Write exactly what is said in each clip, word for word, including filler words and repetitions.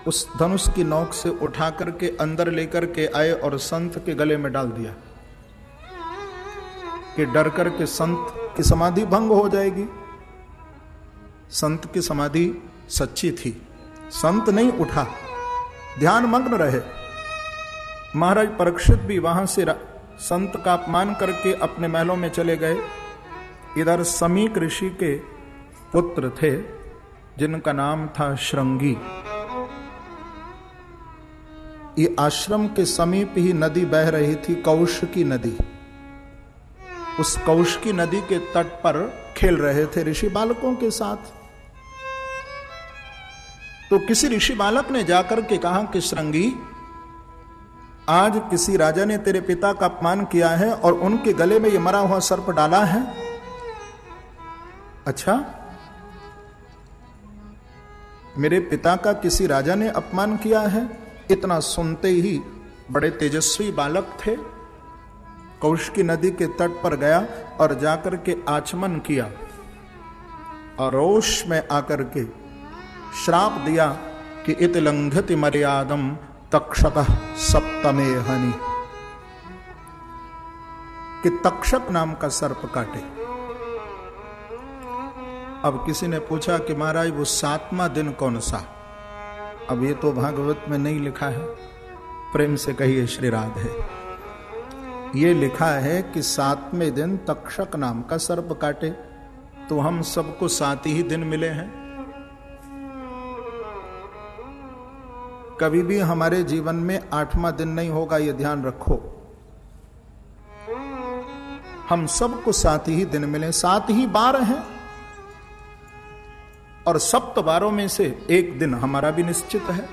उस धनुष की नोक से उठा करके अंदर लेकर के आए और संत के गले में डाल दिया कि डर करके संत की समाधि भंग हो जाएगी। संत की समाधि सच्ची थी, संत नहीं उठा, ध्यान मग्न रहे। महाराज परीक्षित भी वहां से संत का अपमान करके अपने महलों में चले गए। इधर समीक ऋषि के पुत्र थे जिनका नाम था श्रृंगी। ये आश्रम के समीप ही नदी बह रही थी, कौशिकी नदी। उस कौशिकी नदी के तट पर खेल रहे थे ऋषि बालकों के साथ। तो किसी ऋषि बालक ने जाकर के कहा कि श्रृंगी, आज किसी राजा ने तेरे पिता का अपमान किया है और उनके गले में यह मरा हुआ सर्प डाला है। अच्छा, मेरे पिता का किसी राजा ने अपमान किया है? इतना सुनते ही बड़े तेजस्वी बालक थे, कौशिकी नदी के तट पर गया और जाकर के आचमन किया और रोष में आकर के श्राप दिया कि इत लंघति मर्यादम तक्षक सप्तमे हनि, कि तक्षक नाम का सर्प काटे। अब किसी ने पूछा कि महाराज वो सातवां दिन कौन सा? अब ये तो भागवत में नहीं लिखा है, प्रेम से कहिए श्री राधे। ये लिखा है कि सातवें दिन तक्षक नाम का सर्प काटे। तो हम सबको सात ही दिन मिले हैं। कभी भी हमारे जीवन में आठवां दिन नहीं होगा, ये ध्यान रखो। हम सबको सात ही दिन मिले, सात ही बार हैं और सप्त बारों में से एक दिन हमारा भी निश्चित है।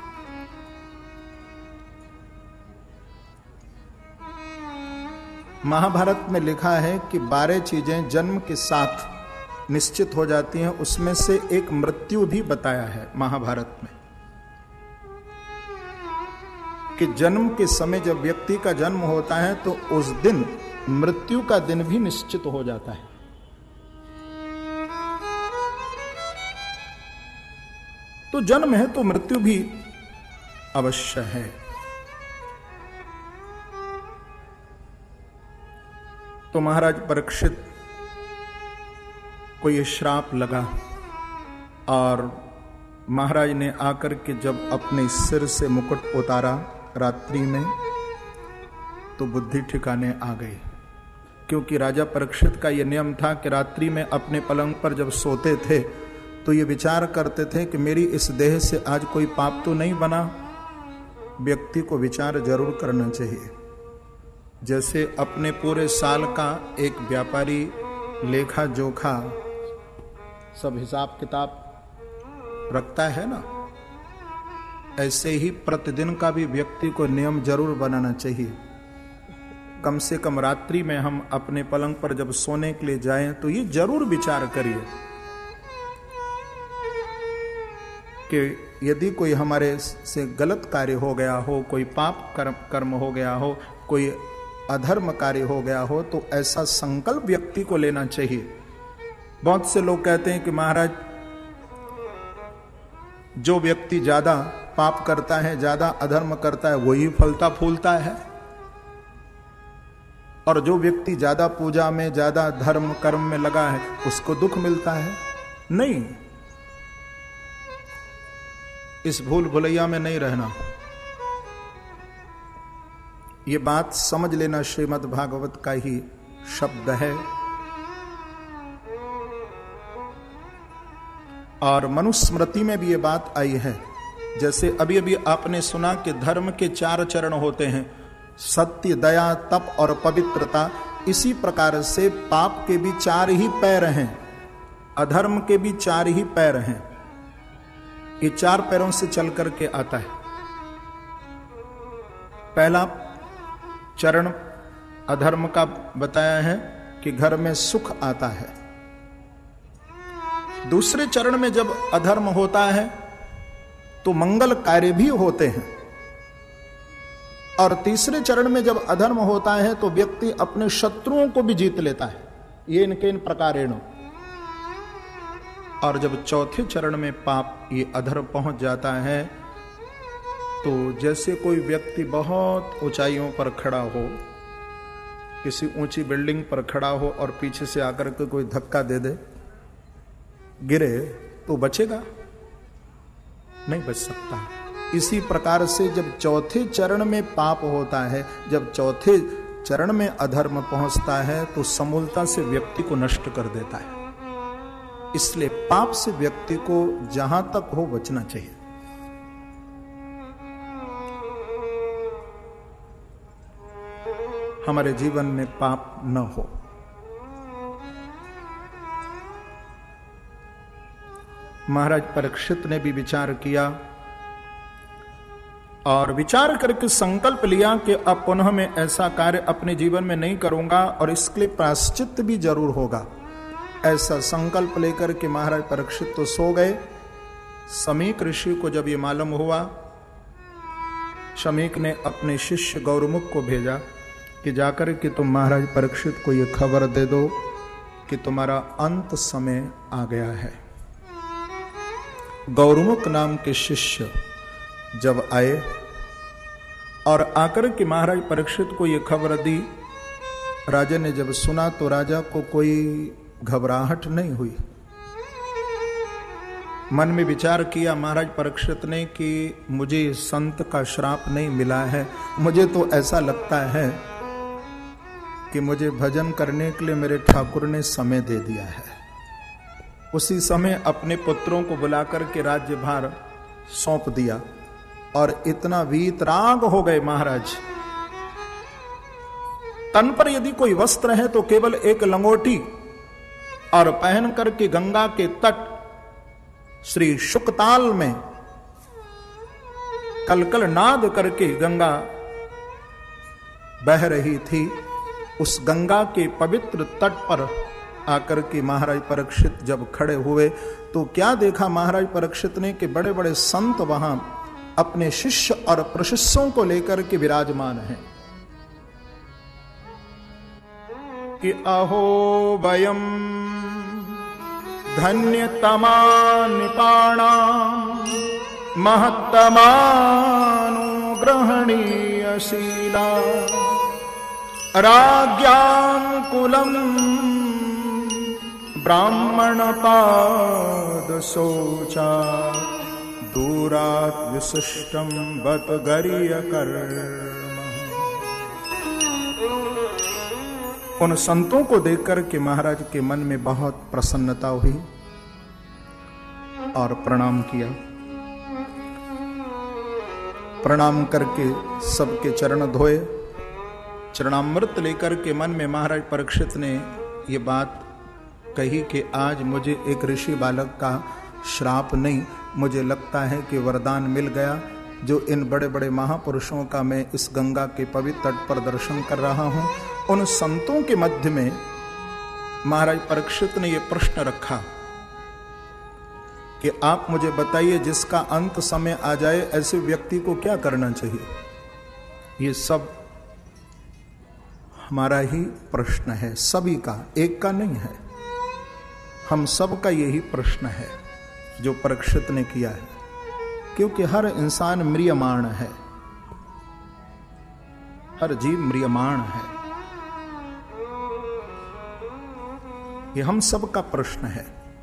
महाभारत में लिखा है कि बारह चीजें जन्म के साथ निश्चित हो जाती हैं, उसमें से एक मृत्यु भी बताया है महाभारत में, कि जन्म के समय जब व्यक्ति का जन्म होता है तो उस दिन मृत्यु का दिन भी निश्चित हो जाता है। तो जन्म है तो मृत्यु भी अवश्य है। तो महाराज परीक्षित को यह श्राप लगा और महाराज ने आकर के जब अपने सिर से मुकुट उतारा रात्रि में, तो बुद्धि ठिकाने आ गई। क्योंकि राजा परीक्षित का यह नियम था कि रात्रि में अपने पलंग पर जब सोते थे तो ये विचार करते थे कि मेरी इस देह से आज कोई पाप तो नहीं बना। व्यक्ति को विचार जरूर करना चाहिए। जैसे अपने पूरे साल का एक व्यापारी लेखा जोखा सब हिसाब किताब रखता है ना, ऐसे ही प्रतिदिन का भी व्यक्ति को नियम जरूर बनाना चाहिए। कम से कम रात्रि में हम अपने पलंग पर जब सोने के लिए जाएं तो ये जरूर विचार करिए कि यदि कोई हमारे से गलत कार्य हो गया हो, कोई पाप कर्म कर्म हो गया हो, कोई अधर्म कार्य हो गया हो, तो ऐसा संकल्प व्यक्ति को लेना चाहिए। बहुत से लोग कहते हैं कि महाराज जो व्यक्ति ज्यादा पाप करता है, ज्यादा अधर्म करता है, वही फलता फूलता है, और जो व्यक्ति ज्यादा पूजा में, ज्यादा धर्म कर्म में लगा है, उसको दुख मिलता है। नहीं, इस भूल भुलैया में नहीं रहना। ये बात समझ लेना, श्रीमद् भागवत का ही शब्द है। और मनुस्मृति में भी ये बात आई है। जैसे अभी अभी आपने सुना कि धर्म के चार चरण होते हैं, सत्य, दया, तप और पवित्रता। इसी प्रकार से पाप के भी चार ही पैर हैं, अधर्म के भी चार ही पैर हैं। ये चार पैरों से चल करके आता है। पहला चरण अधर्म का बताया है कि घर में सुख आता है। दूसरे चरण में जब अधर्म होता है तो मंगल कार्य भी होते हैं। और तीसरे चरण में जब अधर्म होता है तो व्यक्ति अपने शत्रुओं को भी जीत लेता है। ये इनके इन प्रकारेण। और जब चौथे चरण में पाप, ये अधर्म पहुंच जाता है, तो जैसे कोई व्यक्ति बहुत ऊंचाइयों पर खड़ा हो, किसी ऊंची बिल्डिंग पर खड़ा हो और पीछे से आकर के कोई धक्का दे दे, गिरे तो बचेगा? नहीं बच सकता। इसी प्रकार से जब चौथे चरण में पाप होता है, जब चौथे चरण में अधर्म पहुंचता है, तो समूलता से व्यक्ति को नष्ट कर देता है। इसलिए पाप से व्यक्ति को जहां तक हो बचना चाहिए। हमारे जीवन में पाप न हो। महाराज परीक्षित ने भी विचार किया और विचार करके संकल्प लिया कि अब पुनः मैं ऐसा कार्य अपने जीवन में नहीं करूंगा और इसके लिए प्रायश्चित भी जरूर होगा। ऐसा संकल्प लेकर के महाराज परीक्षित तो सो गए। शमीक ऋषि को जब ये मालूम हुआ, शमीक ने अपने शिष्य गौरमुख को भेजा कि जाकर के तुम महाराज परीक्षित को ये खबर दे दो कि तुम्हारा अंत समय आ गया है। गौरमुख नाम के शिष्य जब आए और आकर के महाराज परीक्षित को ये खबर दी, राजा ने जब सुना तो राजा को कोई घबराहट नहीं हुई। मन में विचार किया महाराज परीक्षित ने कि मुझे संत का श्राप नहीं मिला है, मुझे तो ऐसा लगता है कि मुझे भजन करने के लिए मेरे ठाकुर ने समय दे दिया है। उसी समय अपने पुत्रों को बुलाकर के राज्यभार सौंप दिया और इतना वीतराग हो गए महाराज। तन पर यदि कोई वस्त्र है तो केवल एक लंगोटी, और पहन करके गंगा के तट श्री शुकताल में कलकल नाद करके गंगा बह रही थी। उस गंगा के पवित्र तट पर आकर के महाराज परीक्षित जब खड़े हुए तो क्या देखा महाराज परीक्षित ने कि बड़े बड़े संत वहां अपने शिष्य और प्रशिष्यों को लेकर के विराजमान हैं कि अहो वयम धन्यतमा निपाणा महत्तमानुग्रहणीयशीला राज्ञां कुलम ब्राह्मण पाद शोचा दूरात् विशिष्टम बत गरिय कर्म। उन संतों को देखकर के महाराज के मन में बहुत प्रसन्नता हुई और प्रणाम किया। प्रणाम करके सबके चरण धोए, चरणामृत लेकर के मन में महाराज परीक्षित ने ये बात कही कि आज मुझे एक ऋषि बालक का श्राप नहीं, मुझे लगता है कि वरदान मिल गया। जो इन बड़े बड़े महापुरुषों का मैं इस गंगा के पवित्र तट पर दर्शन कर रहा हूं, उन संतों के मध्य में महाराज परीक्षित ने यह प्रश्न रखा कि आप मुझे बताइए, जिसका अंत समय आ जाए ऐसे व्यक्ति को क्या करना चाहिए। ये सब हमारा ही प्रश्न है, सभी का, एक का नहीं है, हम सब का यही प्रश्न है जो परीक्षित ने किया है। क्योंकि हर इंसान म्रियमाण है, हर जीव म्रियमाण है, ये हम सब का प्रश्न है।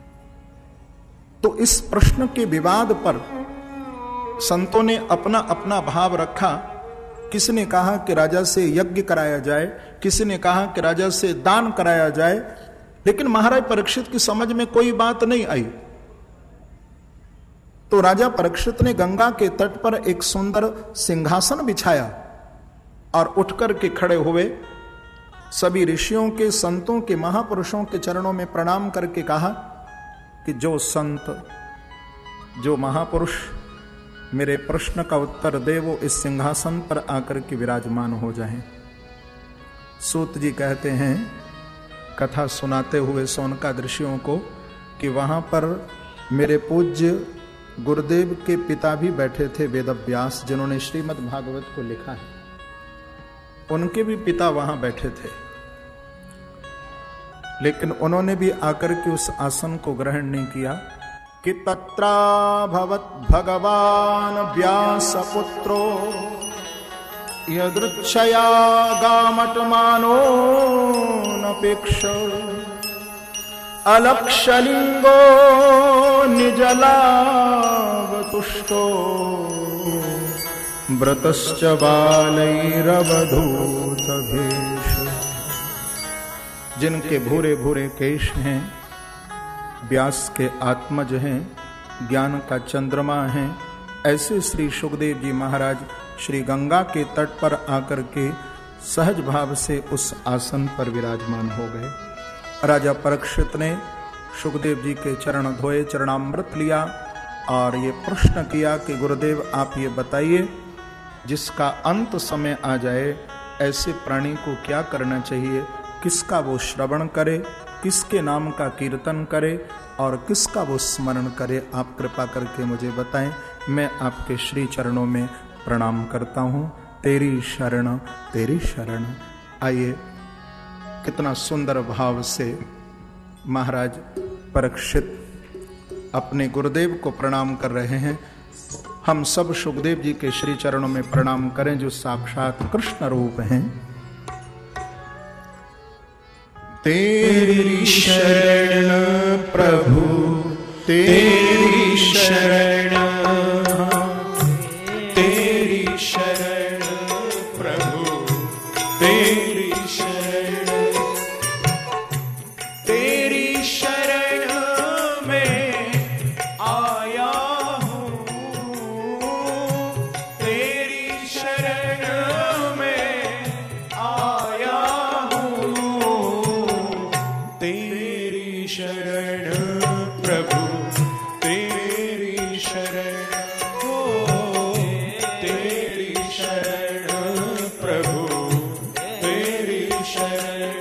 तो इस प्रश्न के विवाद पर संतों ने अपना अपना भाव रखा। किसी ने कहा कि राजा से यज्ञ कराया जाए, किसी ने कहा कि राजा से दान कराया जाए, लेकिन महाराज परीक्षित की समझ में कोई बात नहीं आई। तो राजा परीक्षित ने गंगा के तट पर एक सुंदर सिंहासन बिछाया और उठकर के खड़े हुए सभी ऋषियों के, संतों के, महापुरुषों के चरणों में प्रणाम करके कहा कि जो संत, जो महापुरुष मेरे प्रश्न का उत्तर दे वो इस सिंहासन पर आकर के विराजमान हो जाएं। सूत जी कहते हैं कथा सुनाते हुए सोनका ऋषियों को कि वहां पर मेरे पूज्य गुरुदेव के पिता भी बैठे थे, वेदव्यास, जिन्होंने श्रीमद् भागवत को लिखा है, उनके भी पिता वहां बैठे थे, लेकिन उन्होंने भी आकर के उस आसन को ग्रहण नहीं किया कि तत्राभवत् भगवान् व्यासपुत्रो यदृच्छया गामटमानो नपेक्ष अलक्षलिंगो निजलावतुष्टो व्रतश्च बालैरवधूतभेष। जिनके भूरे भूरे केश हैं, व्यास के आत्मज हैं, ज्ञान का चंद्रमा हैं, ऐसे श्री सुखदेव जी महाराज श्री गंगा के तट पर आकर के सहज भाव से उस आसन पर विराजमान हो गए। राजा परीक्षित ने सुखदेव जी के चरण धोए, चरणामृत लिया और ये प्रश्न किया कि गुरुदेव आप ये बताइए, जिसका अंत समय आ जाए ऐसे प्राणी को क्या करना चाहिए, किसका वो श्रवण करे, किसके नाम का कीर्तन करे और किसका वो स्मरण करे, आप कृपा करके मुझे बताएं। मैं आपके श्री चरणों में प्रणाम करता हूँ। तेरी शरण तेरी शरण। आइए, कितना सुंदर भाव से महाराज परीक्षित अपने गुरुदेव को प्रणाम कर रहे हैं। हम सब सुखदेव जी के श्री चरणों में प्रणाम करें जो साक्षात कृष्ण रूप हैं। तेरी शरण प्रभु तेरी शरण, तेरी शरण प्रभु तेरी शरण, तेरी शरण में आया हूँ, तेरी शरण में आया हूँ, तेरी शरण प्रभु तेरी शरण, हो तेरी शरण प्रभु तेरी शरण,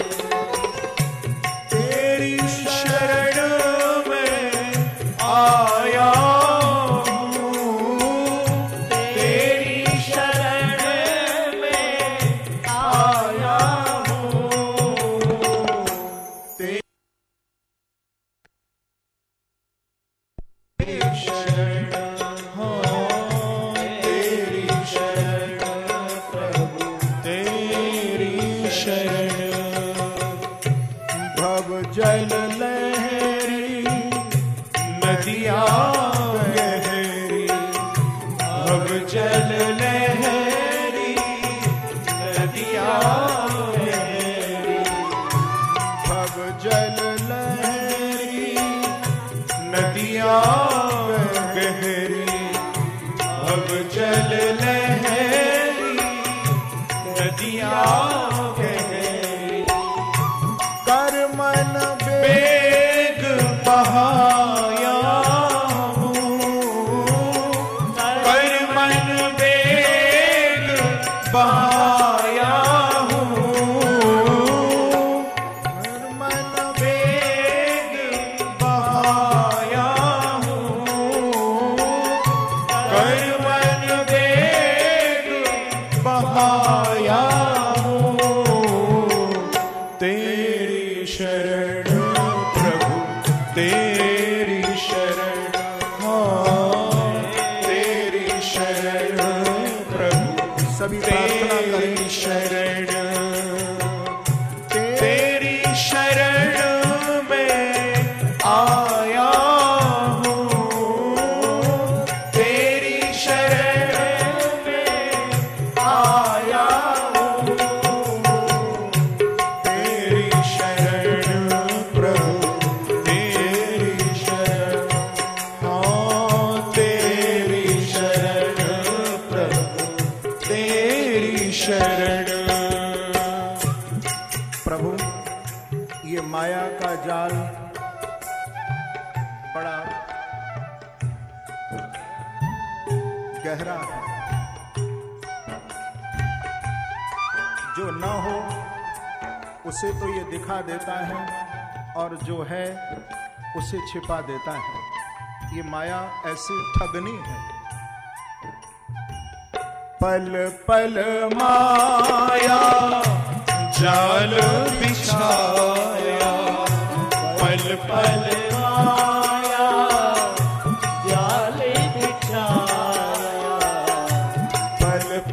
तेरी शरण में आया हूँ, तेरी शरण में आया हूँ, तेरी शरण, हाँ तेरी शरण प्रभु तेरी शरण, भव जल लहरी नदियाँ गहरी, भव जल लहरी नदियाँ गहरी, भव जल लहरी नदियाँ गहरी, भव जल लहरी नदियाँ गहरी, कर मन बेग बहाया हूँ, कर मन बेग बहाया हूँ, कर मन बेग बहाया हूँ, कर मन बेग बहाया हूँ, तेरी शरण प्रभु तेरी शरण, हाँ तेरी शरण प्रभु सभी प्रार्थना तेरी शरण, तेरी शरण में आया हूँ, तेरी शरण में आया हूँ, तेरी शरण प्रभु तेरी शरण, हाँ तेरी शरण प्रभु तेरी शरण। प्रभु, ये माया का जाल बड़ा गहरा है, जो न हो उसे तो ये दिखा देता है और जो है उसे छिपा देता है। ये माया ऐसी ठगनी है। पल पल माया जाल बिछाया, पल पल माया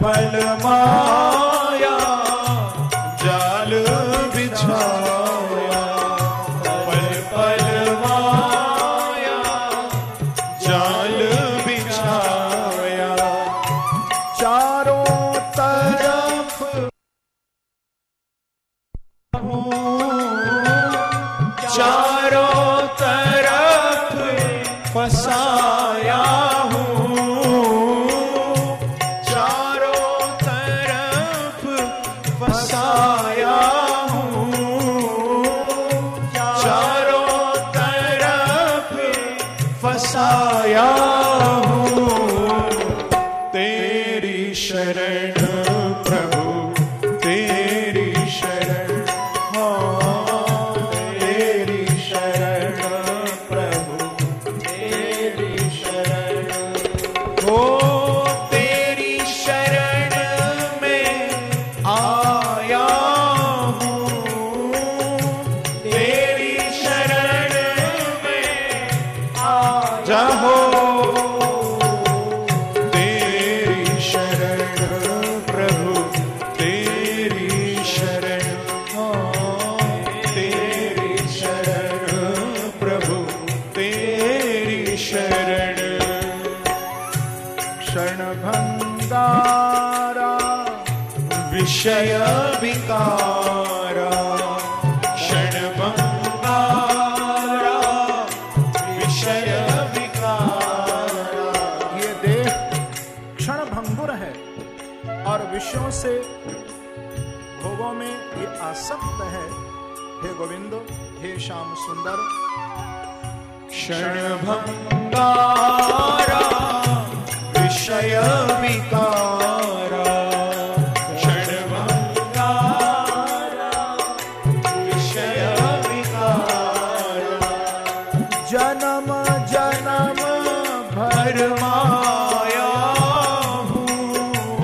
पल माया जाल बिछाया, पल पल माया जाल बिछाया। चारों तरफ चारों तरफ फसाया हूँ, चारों तरफ फसाया हूँ, चारों तरफ फसाया हूँ। तेरी शरण प्रभु तेरी शरण, हाँ तेरी शरण प्रभु तेरी शरण, हो तेरी शरण में आया हूँ, तेरी शरण में आ जाओ। तेरी शरण प्रभु तेरी शरण, हाँ तेरी शरण प्रभु तेरी शरण। क्षण भंगारा विषय विकारा, क्षण भंगारा विषय विकारा। ये देह क्षण भंगुर है और विषयों से भोगों में ये आसक्त है। हे गोविंद, हे श्याम सुंदर। क्षण भंगारा विषय विकारा, क्षण भंगारा विषय विकारा। जन्म जन्म भर माया हूँ,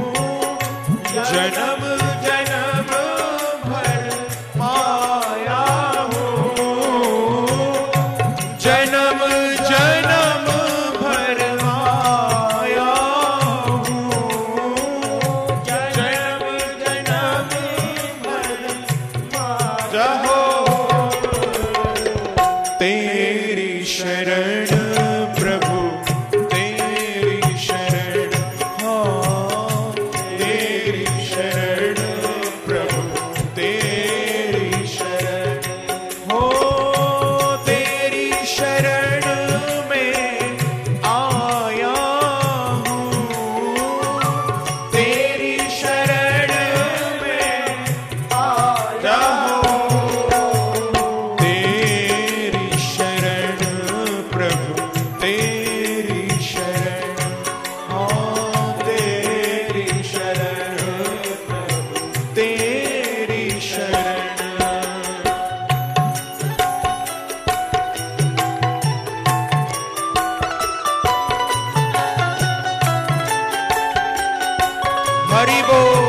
जन्म जन्म भर माया हूँ, जन्म जन्म भर माया हूँ, जन्म जन्म भर माया हूँ। तेरी शरण प्रभु तेरी शरण, हाँ तेरी शरण प्रभु तेरी शरण, हो तेरी शरण में आया हूँ, तेरी शरण में आ जाओ। तेरी शरण प्रभु तेरी शरण, हाँ तेरी शरण प्रभु तेरी शरण। हरि बोल।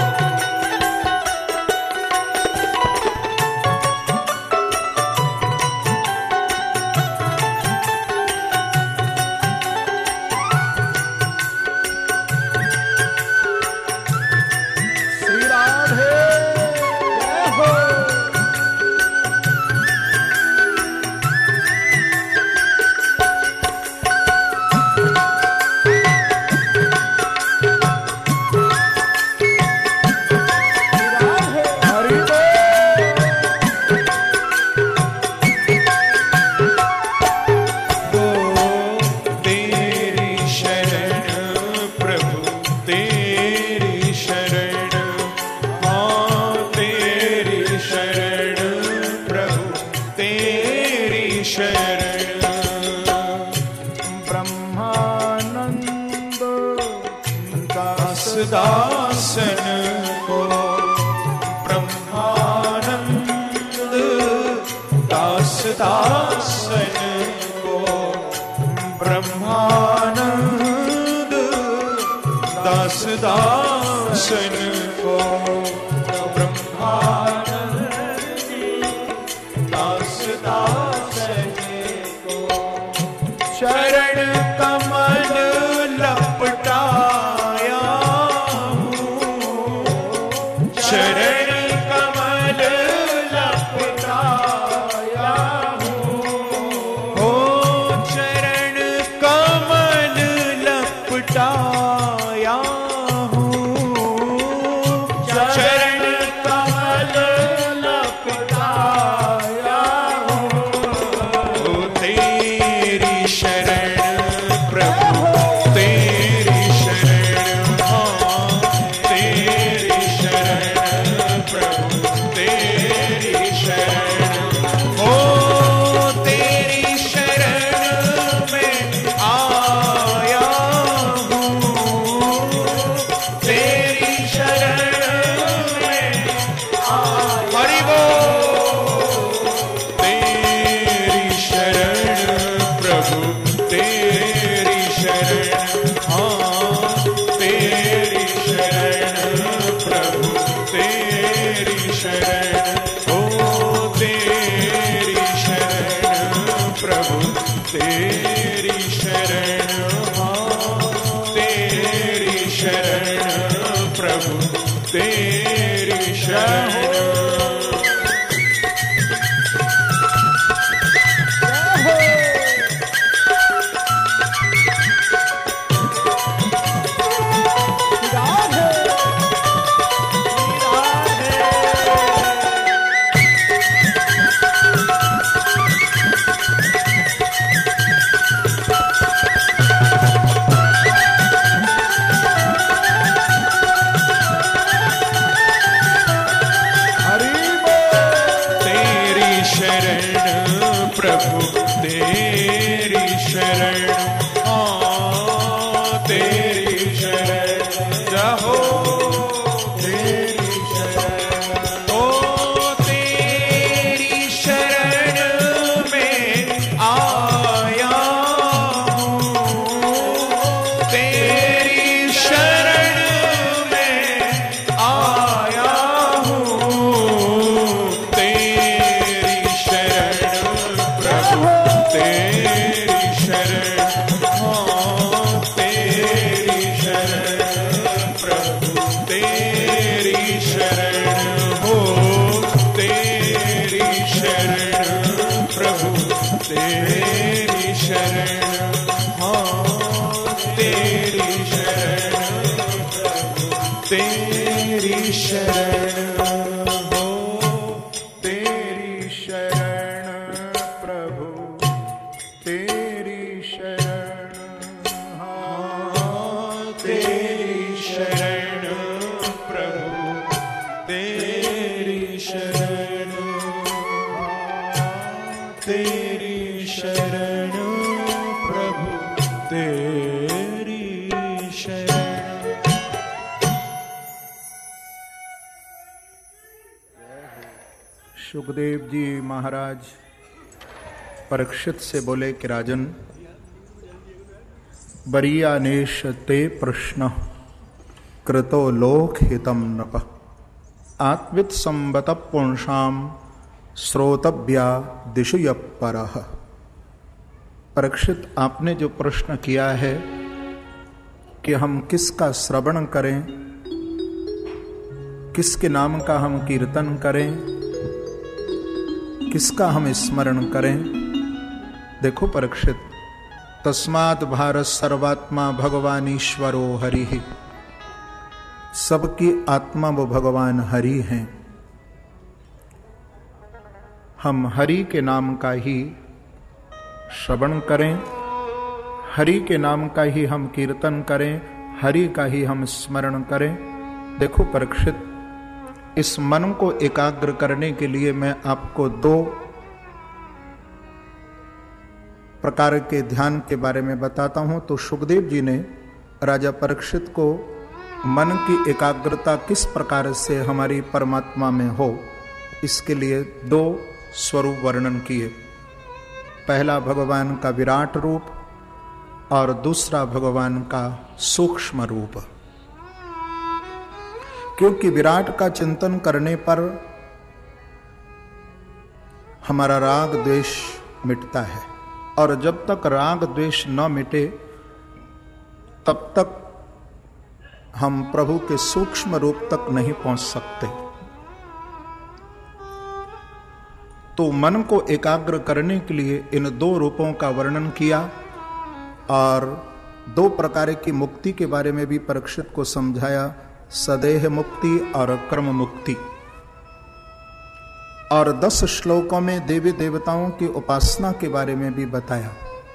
श्री राधे जय हो। हरि तेरी शरण प्रभु तेरी शरण, हाँ तेरी शरण प्रभु तेरी शरण। ब्रह्मानंद दास दासन को ब्रह्मानंद दास दासन को, ब्रह्मानंद दास दासन को, ब्रह्मानंद दास दासन को। शरण कमल लपटाया हूँ, हाँ तेरी शरण प्रभु तेरी शरण, ओ तेरी शरण प्रभु तेरी शरण, हाँ तेरी शरण प्रभु तेरी शरण। सुखदेव जी महाराज परीक्षित से बोले कि राजन, बरीयानेश ते प्रश्न कृतो लोक हितम नप आत्वित संबत पुंसाम श्रोतव्या दिशुय परः। परीक्षित, आपने जो प्रश्न किया है कि हम किसका श्रवण करें, किसके नाम का हम कीर्तन करें, किसका हम स्मरण करें। देखो परीक्षित, तस्मात् भारत सर्वात्मा भगवान ईश्वरो हरि ही, सबकी आत्मा वो भगवान हरि हैं। हम हरि के नाम का ही श्रवण करें, हरि के नाम का ही हम कीर्तन करें, हरि का ही हम स्मरण करें। देखो परीक्षित, इस मन को एकाग्र करने के लिए मैं आपको दो प्रकार के ध्यान के बारे में बताता हूं। तो सुखदेव जी ने राजा परीक्षित को मन की एकाग्रता किस प्रकार से हमारी परमात्मा में हो, इसके लिए दो स्वरूप वर्णन किए। पहला भगवान का विराट रूप और दूसरा भगवान का सूक्ष्म रूप। क्योंकि विराट का चिंतन करने पर हमारा राग द्वेष मिटता है, और जब तक राग द्वेष न मिटे तब तक हम प्रभु के सूक्ष्म रूप तक नहीं पहुंच सकते। तो मन को एकाग्र करने के लिए इन दो रूपों का वर्णन किया, और दो प्रकार की मुक्ति के बारे में भी परीक्षित को समझाया, सदेह मुक्ति और कर्म मुक्ति। और दस श्लोकों में देवी देवताओं की उपासना के बारे में भी बताया।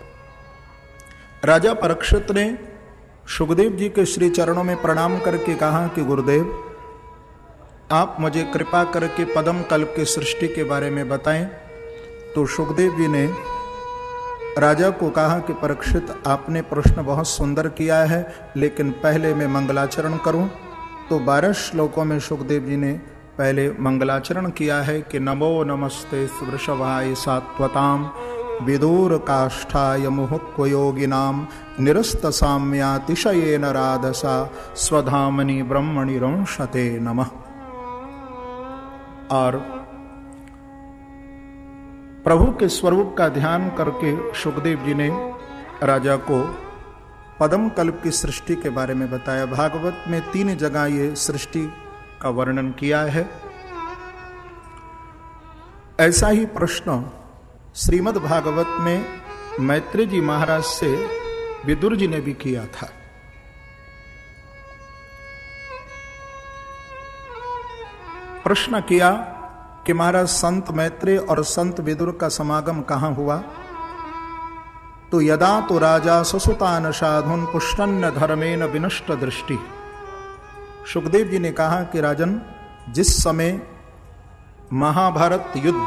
राजा परीक्षित ने सुखदेव जी के श्री चरणों में प्रणाम करके कहा कि गुरुदेव, आप मुझे कृपा करके पद्म कल्प की सृष्टि के बारे में बताएं। तो सुखदेव जी ने राजा को कहा कि परीक्षित, आपने प्रश्न बहुत सुंदर किया है, लेकिन पहले मैं मंगलाचरण करूं। तो बारह श्लोकों में सुखदेव जी ने पहले मंगलाचरण किया है कि नमो नमस्ते वृषभाय सात्वताम विदुर काष्ठाय मुहुक्व योगिनाम निरस्त साम्यातिशयेन राधसा स्वधामनि ब्रह्मणि रंशते नमः। और प्रभु के स्वरूप का ध्यान करके सुखदेव जी ने राजा को पद्म कल्प की सृष्टि के बारे में बताया। भागवत में तीन जगह ये सृष्टि का वर्णन किया है। ऐसा ही प्रश्न श्रीमद् भागवत में मैत्रेय जी महाराज से विदुर जी ने भी किया था। प्रश्न किया कि महाराज संत मैत्रेय और संत विदुर का समागम कहां हुआ? तो यदा तो राजा ससुतान साधुन पुष्टन्न धर्मेन विनष्ट दृष्टि। सुखदेव जी ने कहा कि राजन, जिस समय महाभारत युद्ध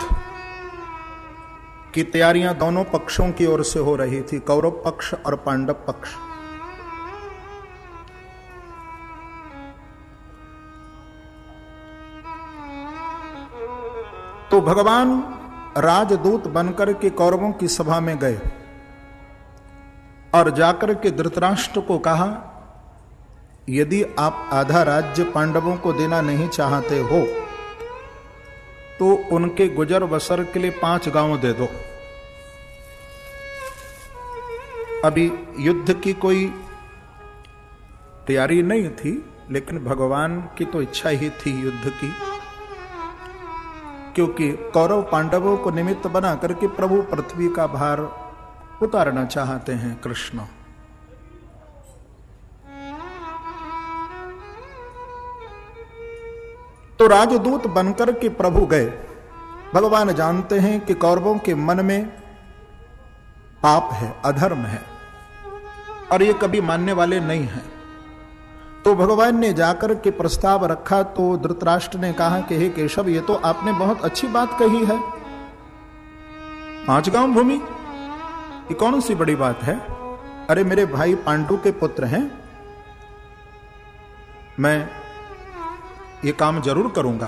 की तैयारियां दोनों पक्षों की ओर से हो रही थी, कौरव पक्ष और पांडव पक्ष, तो भगवान राजदूत बनकर के कौरवों की सभा में गए और जाकर के धृतराष्ट्र को कहा, यदि आप आधा राज्य पांडवों को देना नहीं चाहते हो तो उनके गुजर बसर के लिए पांच गांव दे दो। अभी युद्ध की कोई तैयारी नहीं थी, लेकिन भगवान की तो इच्छा ही थी युद्ध की, क्योंकि कौरव पांडवों को निमित्त बना करके प्रभु पृथ्वी का भार उतारना चाहते हैं कृष्ण। तो राजदूत बनकर के प्रभु गए। भगवान जानते हैं कि कौरवों के मन में पाप है, अधर्म है, और ये कभी मानने वाले नहीं हैं। तो भगवान ने जाकर के प्रस्ताव रखा तो धृतराष्ट्र ने कहा कि हे केशव, ये तो आपने बहुत अच्छी बात कही है, पांच गांव भूमि, ये कौन सी बड़ी बात है? अरे मेरे भाई पांडु के पुत्र हैं, मैं ये काम जरूर करूंगा,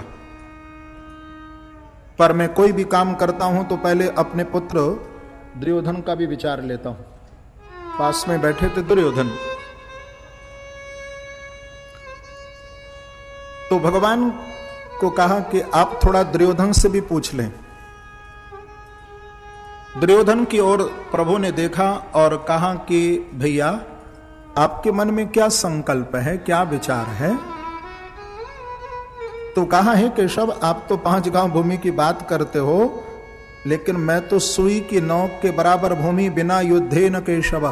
पर मैं कोई भी काम करता हूं तो पहले अपने पुत्र दुर्योधन का भी विचार लेता हूं। पास में बैठे थे दुर्योधन। तो भगवान को कहा कि आप थोड़ा दुर्योधन से भी पूछ लें। दुर्योधन की ओर प्रभु ने देखा और कहा कि भैया, आपके मन में क्या संकल्प है, क्या विचार है? तो कहा है केशव, आप तो पांच गांव भूमि की बात करते हो, लेकिन मैं तो सुई की नोक के बराबर भूमि बिना युद्धे न केशव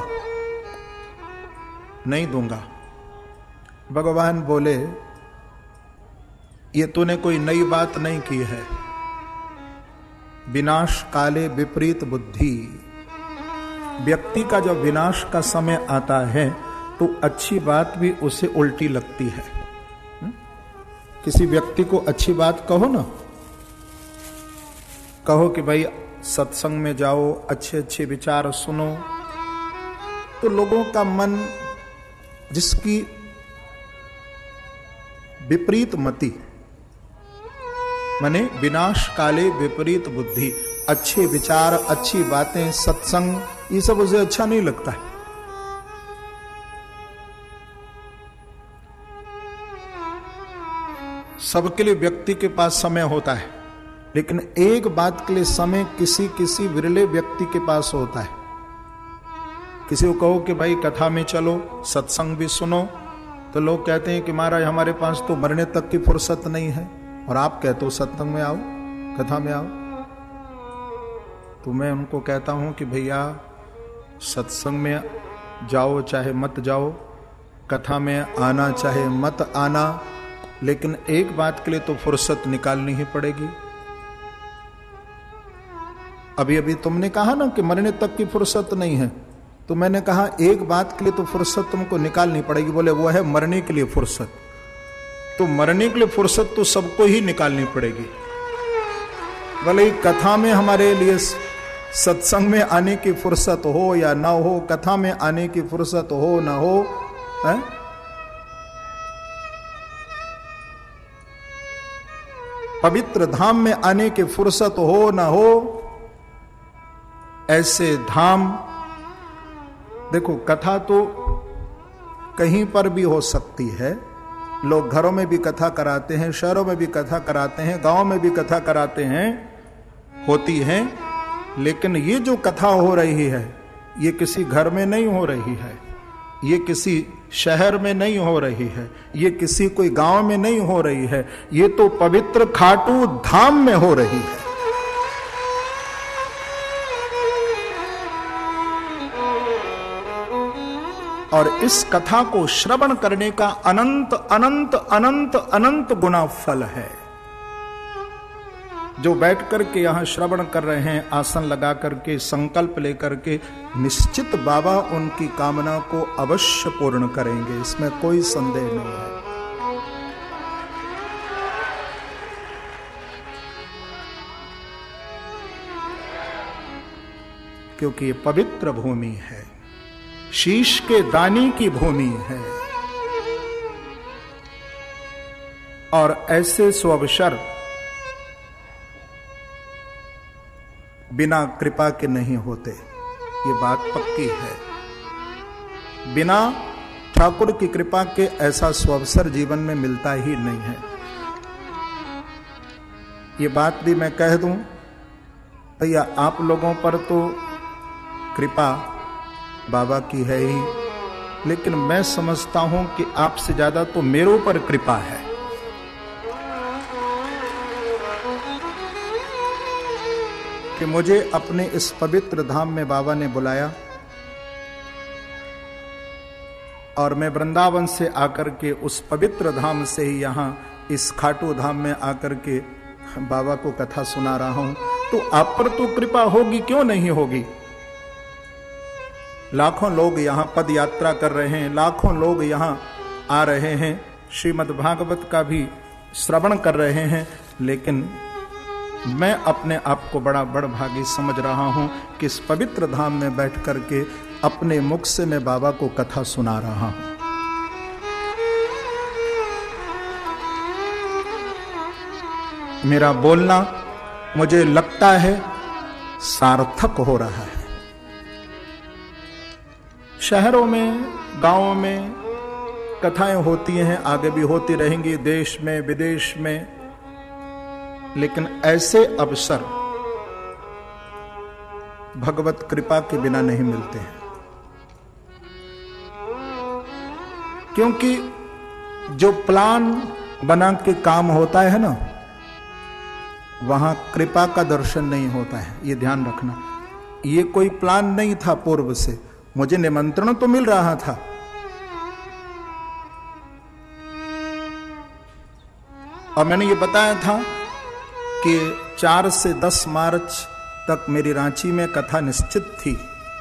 नहीं दूंगा। भगवान बोले, ये तूने कोई नई बात नहीं की है। विनाश काले विपरीत बुद्धि। व्यक्ति का जब विनाश का समय आता है तो अच्छी बात भी उसे उल्टी लगती है। हुँ? किसी व्यक्ति को अच्छी बात कहो ना, कहो कि भाई सत्संग में जाओ, अच्छे अच्छे विचार सुनो, तो लोगों का मन, जिसकी विपरीत मति, माने विनाश काले विपरीत बुद्धि, अच्छे विचार, अच्छी बातें, सत्संग, ये सब उसे अच्छा नहीं लगता है। सबके लिए व्यक्ति के पास समय होता है, लेकिन एक बात के लिए समय किसी किसी विरले व्यक्ति के पास होता है। किसी को कहो कि भाई कथा में चलो, सत्संग भी सुनो, तो लोग कहते हैं कि महाराज हमारे पास तो मरने तक की फुर्सत नहीं है, और आप कहते हो सत्संग में आओ, कथा में आओ। तो मैं उनको कहता हूं कि भैया सत्संग में जाओ चाहे मत जाओ, कथा में आना चाहे मत आना, लेकिन एक बात के लिए तो फुर्सत निकालनी ही पड़ेगी। अभी अभी तुमने कहा ना कि मरने तक की फुर्सत नहीं है, तो मैंने कहा एक बात के लिए तो फुर्सत तुमको निकालनी पड़ेगी। बोले वो है मरने के लिए फुर्सत। तो मरने के लिए फुर्सत तो सबको ही निकालनी पड़ेगी। भले कथा में हमारे लिए, सत्संग में आने की फुर्सत हो या ना हो, कथा में आने की फुर्सत हो ना हो, है? पवित्र धाम में आने की फुर्सत हो ना हो, ऐसे धाम, देखो कथा तो कहीं पर भी हो सकती है, लोग घरों में भी कथा कराते हैं, शहरों में भी कथा कराते हैं, गांव में भी कथा कराते हैं, होती है, लेकिन ये जो कथा हो रही है ये किसी घर में नहीं हो रही है, ये किसी शहर में नहीं हो रही है, ये किसी कोई गांव में नहीं हो रही है, ये तो पवित्र खाटू धाम में हो रही है। और इस कथा को श्रवण करने का अनंत अनंत अनंत अनंत गुना फल है। जो बैठ करके यहां श्रवण कर रहे हैं, आसन लगा करके, संकल्प लेकर के, निश्चित बाबा उनकी कामना को अवश्य पूर्ण करेंगे, इसमें कोई संदेह नहीं है। क्योंकि ये पवित्र भूमि है, शीश के दानी की भूमि है, और ऐसे सुअवसर बिना कृपा के नहीं होते, ये बात पक्की है। बिना ठाकुर की कृपा के ऐसा सुअवसर जीवन में मिलता ही नहीं है। ये बात भी मैं कह दूं भैया, आप लोगों पर तो कृपा बाबा की है ही, लेकिन मैं समझता हूं कि आपसे ज्यादा तो मेरे ऊपर कृपा है। कि मुझे अपने इस पवित्र धाम में बाबा ने बुलाया, और मैं वृंदावन से आकर के उस पवित्र धाम से ही यहां इस खाटू धाम में आकर के बाबा को कथा सुना रहा हूं, तो आप पर तो कृपा होगी, क्यों नहीं होगी। लाखों लोग यहां पद यात्रा कर रहे हैं, लाखों लोग यहां आ रहे हैं, श्रीमद् भागवत का भी श्रवण कर रहे हैं, लेकिन मैं अपने आप को बड़ा बड़भागी समझ रहा हूं कि इस पवित्र धाम में बैठ करके अपने मुख से मैं बाबा को कथा सुना रहा हूं। मेरा बोलना मुझे लगता है सार्थक हो रहा है। शहरों में, गांवों में कथाएं होती हैं, आगे भी होती रहेंगी, देश में विदेश में, लेकिन ऐसे अवसर भगवत कृपा के बिना नहीं मिलते हैं। क्योंकि जो प्लान बना के काम होता है ना, वहां कृपा का दर्शन नहीं होता है, ये ध्यान रखना। ये कोई प्लान नहीं था पूर्व से, मुझे निमंत्रण तो मिल रहा था, और मैंने ये बताया था कि चार से दस मार्च तक मेरी रांची में कथा निश्चित थी,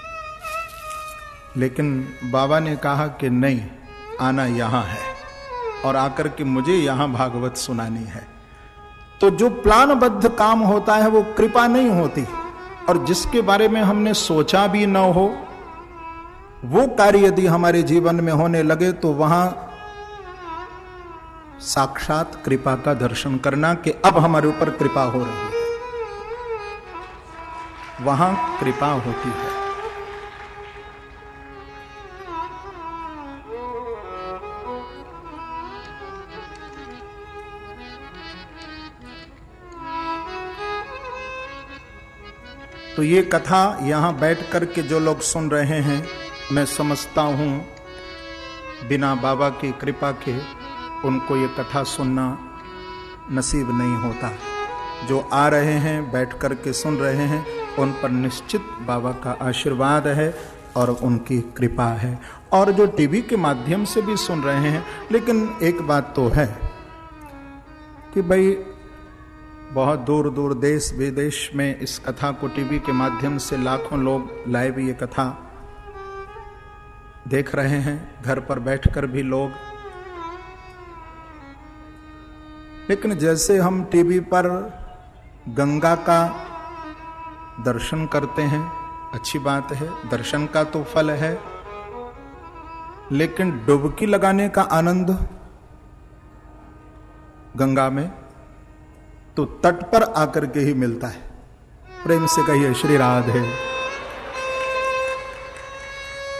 लेकिन बाबा ने कहा कि नहीं, आना यहां है, और आकर के मुझे यहां भागवत सुनानी है। तो जो प्लानबद्ध काम होता है वो कृपा नहीं होती, और जिसके बारे में हमने सोचा भी न हो, वो कार्य यदि हमारे जीवन में होने लगे, तो वहां साक्षात कृपा का दर्शन करना कि अब हमारे ऊपर कृपा हो रही है, वहां कृपा होती है। तो ये कथा यहां बैठ कर के जो लोग सुन रहे हैं, मैं समझता हूं बिना बाबा की कृपा के उनको ये कथा सुनना नसीब नहीं होता। जो आ रहे हैं, बैठ कर के सुन रहे हैं, उन पर निश्चित बाबा का आशीर्वाद है और उनकी कृपा है। और जो टीवी के माध्यम से भी सुन रहे हैं, लेकिन एक बात तो है कि भाई बहुत दूर दूर देश विदेश में इस कथा को टीवी के माध्यम से लाखों लोग लाइव ये कथा देख रहे हैं, घर पर बैठकर भी लोग। लेकिन जैसे हम टीवी पर गंगा का दर्शन करते हैं, अच्छी बात है, दर्शन का तो फल है, लेकिन डुबकी लगाने का आनंद गंगा में तो तट पर आकर के ही मिलता है। प्रेम से कहिए श्री राधे।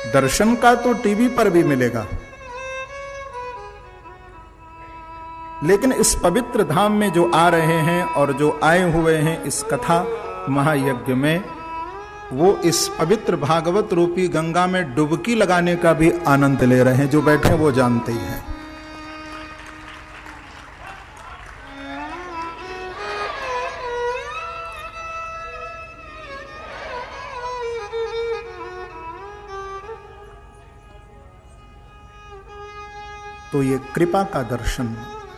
दर्शन का तो टीवी पर भी मिलेगा, लेकिन इस पवित्र धाम में जो आ रहे हैं और जो आए हुए हैं इस कथा महायज्ञ में, वो इस पवित्र भागवत रूपी गंगा में डुबकी लगाने का भी आनंद ले रहे हैं। जो बैठे वो जानते ही हैं। तो ये कृपा का दर्शन,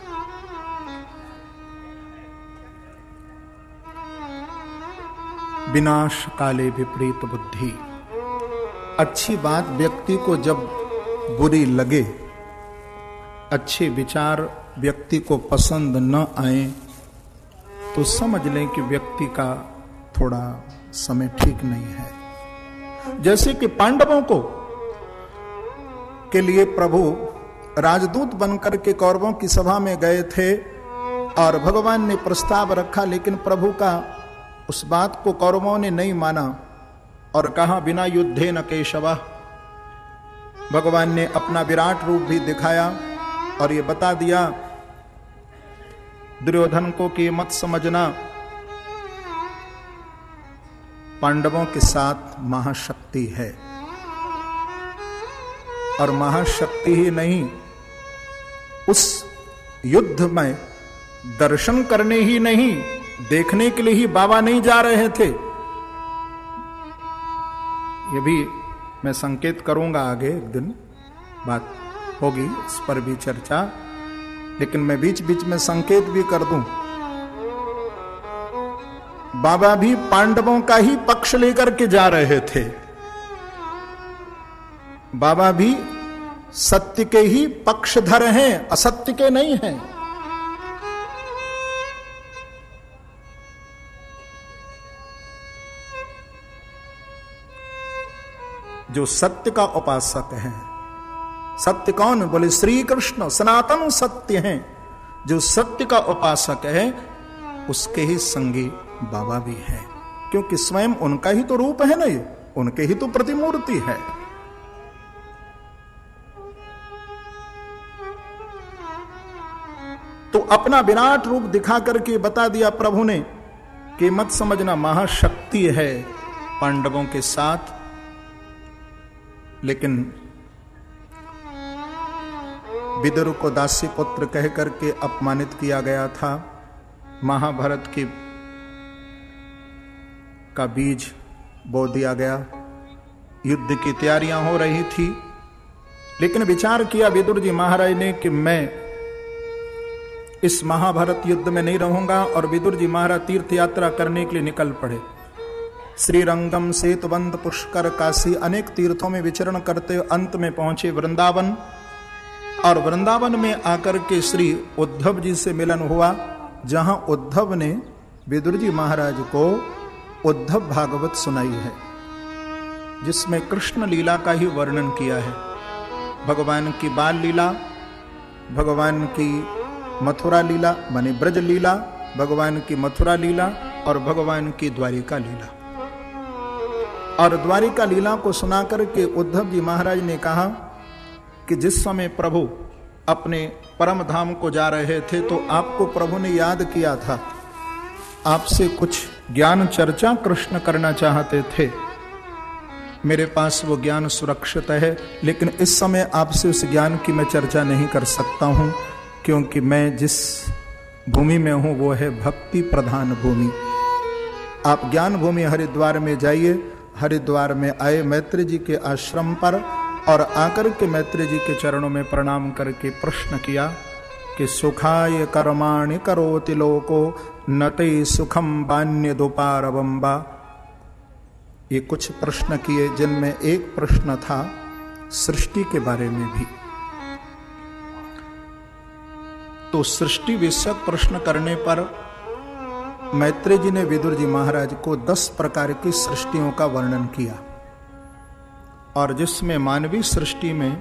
विनाश काले विपरीत बुद्धि। अच्छी बात व्यक्ति को जब बुरी लगे, अच्छे विचार व्यक्ति को पसंद न आए, तो समझ लें कि व्यक्ति का थोड़ा समय ठीक नहीं है। जैसे कि पांडवों को के लिए प्रभु राजदूत बनकर के कौरवों की सभा में गए थे और भगवान ने प्रस्ताव रखा, लेकिन प्रभु का उस बात को कौरवों ने नहीं माना और कहा बिना युद्धे न केशव। भगवान ने अपना विराट रूप भी दिखाया और ये बता दिया दुर्योधन को कि मत समझना, पांडवों के साथ महाशक्ति है। और महाशक्ति ही नहीं, उस युद्ध में दर्शन करने ही नहीं, देखने के लिए ही बाबा नहीं जा रहे थे। ये भी मैं संकेत करूंगा, आगे एक दिन बात होगी इस पर भी चर्चा, लेकिन मैं बीच बीच में संकेत भी कर दूं। बाबा भी पांडवों का ही पक्ष लेकर के जा रहे थे। बाबा भी सत्य के ही पक्षधर हैं, असत्य के नहीं हैं। जो सत्य का उपासक है, सत्य कौन? बोले श्री कृष्ण सनातन सत्य हैं। जो सत्य का उपासक है उसके ही संगी बाबा भी है, क्योंकि स्वयं उनका ही तो रूप है ना, ये उनके ही तो प्रतिमूर्ति है। तो अपना विराट रूप दिखा करके बता दिया प्रभु ने कि मत समझना महाशक्ति है पांडवों के साथ। लेकिन विदुर को दासी पुत्र कह करके अपमानित किया गया था। महाभारत की का बीज बो दिया गया, युद्ध की तैयारियां हो रही थी, लेकिन विचार किया विदुर जी महाराज ने कि मैं इस महाभारत युद्ध में नहीं रहूंगा, और विदुर जी महाराज तीर्थ यात्रा करने के लिए निकल पड़े। श्रीरंगम, सेतुबंध, पुष्कर, काशी अनेक तीर्थों में विचरण करते अंत में पहुंचे वृंदावन, और वृंदावन में आकर के श्री उद्धव जी से मिलन हुआ, जहां उद्धव ने विदुर जी महाराज को उद्धव भागवत सुनाई है, जिसमें कृष्ण लीला का ही वर्णन किया है। भगवान की बाल लीला, भगवान की मथुरा लीला माने ब्रज लीला, भगवान की मथुरा लीला और भगवान की द्वारिका लीला। और द्वारिका लीला को सुनाकर के उद्धव जी महाराज ने कहा कि जिस समय प्रभु अपने परम धाम को जा रहे थे तो आपको प्रभु ने याद किया था, आपसे कुछ ज्ञान चर्चा कृष्ण करना चाहते थे। मेरे पास वो ज्ञान सुरक्षित है, लेकिन इस समय आपसे उस ज्ञान की मैं चर्चा नहीं कर सकता हूं, क्योंकि मैं जिस भूमि में हूं वो है भक्ति प्रधान भूमि। आप ज्ञान भूमि हरिद्वार में जाइए। हरिद्वार में आए मैत्री जी के आश्रम पर और आकर के मैत्री जी के चरणों में प्रणाम करके प्रश्न किया कि सुखाय कर्माणि करोति लोको नते सुखम बान्य दुपारवंबा। ये कुछ प्रश्न किए, जिनमें एक प्रश्न था सृष्टि के बारे में भी। तो सृष्टि विषयक प्रश्न करने पर मैत्री जी ने विदुर जी महाराज को दस प्रकार की सृष्टियों का वर्णन किया, और जिसमें मानवीय सृष्टि में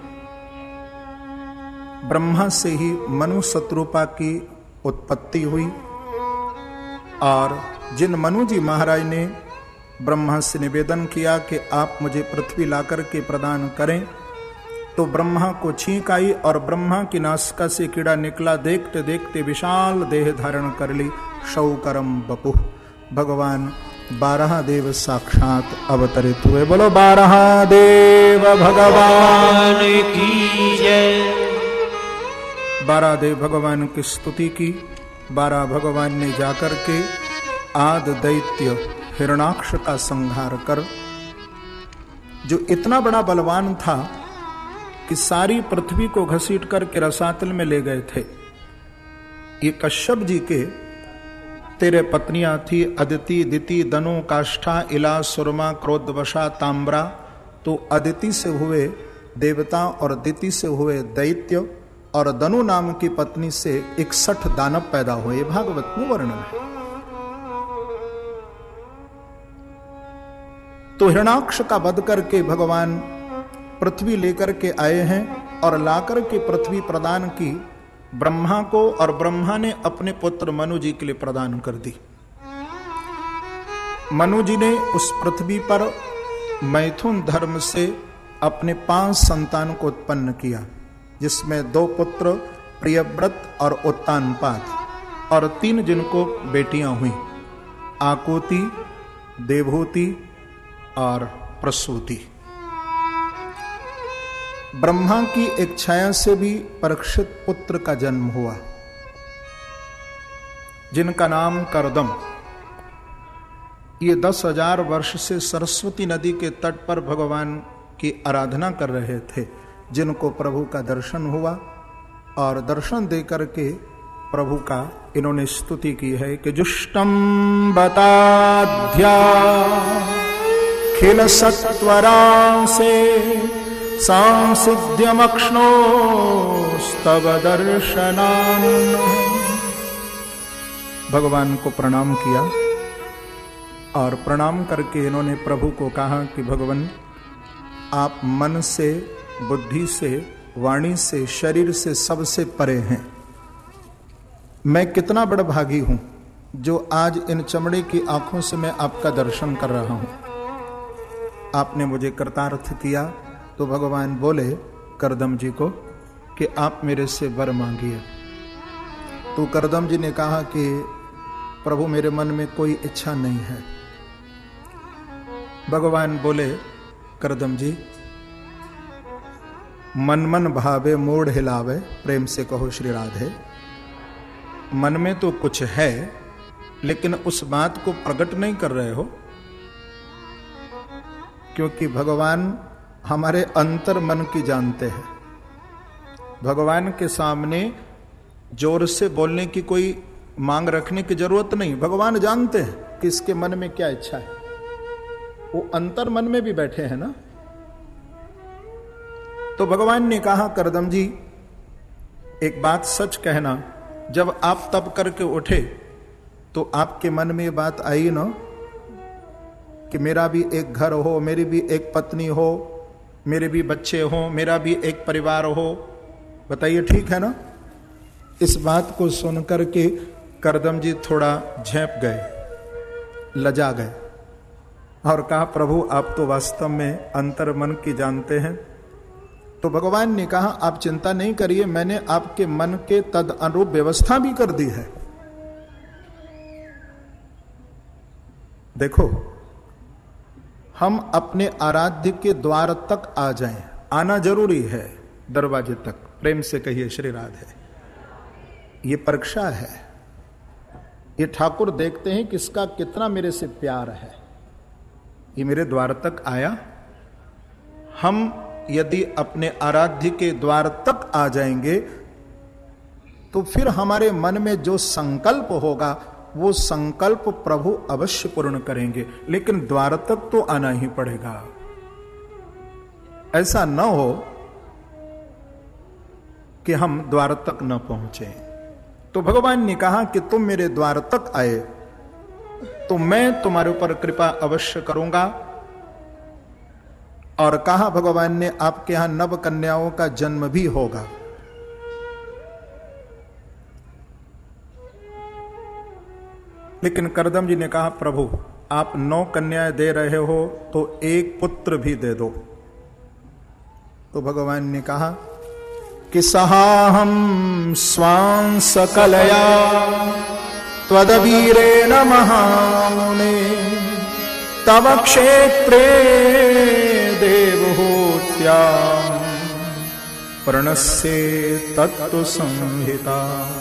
ब्रह्मा से ही मनु शत्रुपा की उत्पत्ति हुई, और जिन मनु जी महाराज ने ब्रह्मा से निवेदन किया कि आप मुझे पृथ्वी लाकर के प्रदान करें। तो ब्रह्मा को छींक आई और ब्रह्मा की नासिका से कीड़ा निकला। देखते देखते विशाल देह धारण कर ली। शौकरम बपुः, भगवान बारह देव साक्षात अवतरित हुए। बोलो बारह देव भगवान की जय। बारह देव भगवान की स्तुति की। बारह भगवान ने जाकर के आद दैत्य हिरणाक्ष का संहार कर, जो इतना बड़ा बलवान था कि सारी पृथ्वी को घसीट करके रसातल में ले गए थे। ये कश्यप जी के तेरे पत्नियां थी अदिति, दिति, दनु, काष्ठा, इला, सुरमा, क्रोधवशा, ताम्रा। तो अदिति से हुए देवता और दिति से हुए दैत्य और दनु नाम की पत्नी से इकसठ दानव पैदा हुए। भागवत में वर्णन है। तो हिरणाक्ष का वध करके भगवान पृथ्वी लेकर के आए हैं और लाकर के पृथ्वी प्रदान की ब्रह्मा को, और ब्रह्मा ने अपने पुत्र मनु जी के लिए प्रदान कर दी। मनु जी ने उस पृथ्वी पर मैथुन धर्म से अपने पांच संतान को उत्पन्न किया, जिसमें दो पुत्र प्रियव्रत और उत्तानपाद, और तीन जिनको बेटियां हुई, आकोति, देवहूति और प्रसूति। ब्रह्मा की एक छाया से भी परीक्षित पुत्र का जन्म हुआ, जिनका नाम करदम। ये दस हजार वर्ष से सरस्वती नदी के तट पर भगवान की आराधना कर रहे थे, जिनको प्रभु का दर्शन हुआ, और दर्शन दे करके प्रभु का इन्होंने स्तुति की है कि जुष्टम बताध्या खिल सत्वरा से सांसिध्यमक्ष्णो स्तव दर्शनान। भगवान को प्रणाम किया और प्रणाम करके इन्होंने प्रभु को कहा कि भगवान, आप मन से, बुद्धि से, वाणी से, शरीर से सबसे परे हैं। मैं कितना बड़ा भागी हूं जो आज इन चमड़े की आंखों से मैं आपका दर्शन कर रहा हूं। आपने मुझे कृतार्थ किया। तो भगवान बोले करदम जी को कि आप मेरे से वर मांगिए। तो करदम जी ने कहा कि प्रभु, मेरे मन में कोई इच्छा नहीं है। भगवान बोले करदम जी, मन मन भावे मोड़ हिलावे, प्रेम से कहो श्री राधे। मन में तो कुछ है, लेकिन उस बात को प्रकट नहीं कर रहे हो, क्योंकि भगवान हमारे अंतर मन की जानते हैं। भगवान के सामने जोर से बोलने की कोई मांग रखने की जरूरत नहीं। भगवान जानते हैं कि इसके मन में क्या इच्छा है। वो अंतर मन में भी बैठे हैं ना। तो भगवान ने कहा, करदम जी, एक बात सच कहना, जब आप तप करके उठे तो आपके मन में ये बात आई ना कि मेरा भी एक घर हो, मेरी भी एक पत्नी हो, मेरे भी बच्चे हो, मेरा भी एक परिवार हो। बताइए, ठीक है ना। इस बात को सुनकर के करदम जी थोड़ा झेप गए, लजा गए और कहा, प्रभु आप तो वास्तव में अंतर मन की जानते हैं। तो भगवान ने कहा, आप चिंता नहीं करिए, मैंने आपके मन के तद अनुरूप व्यवस्था भी कर दी है। देखो, हम अपने आराध्य के द्वार तक आ जाएं, आना जरूरी है दरवाजे तक। प्रेम से कहिए श्री राधे। ये परीक्षा है। ये ठाकुर देखते हैं किसका कितना मेरे से प्यार है। ये मेरे द्वार तक आया। हम यदि अपने आराध्य के द्वार तक आ जाएंगे तो फिर हमारे मन में जो संकल्प होगा वो संकल्प प्रभु अवश्य पूर्ण करेंगे, लेकिन द्वार तक तो आना ही पड़ेगा। ऐसा न हो कि हम द्वार तक न पहुंचे। तो भगवान ने कहा कि तुम मेरे द्वार तक आए तो मैं तुम्हारे ऊपर कृपा अवश्य करूंगा। और कहा भगवान ने, आपके यहां नव कन्याओं का जन्म भी होगा। लेकिन करदम जी ने कहा, प्रभु आप नौ कन्याएं दे रहे हो तो एक पुत्र भी दे दो। तो भगवान ने कहा कि सहाहम स्वां सकलया त्वदवीरेण महामुने तव क्षेत्रे देवहूत्या प्रणस्ये तत्व संहिता।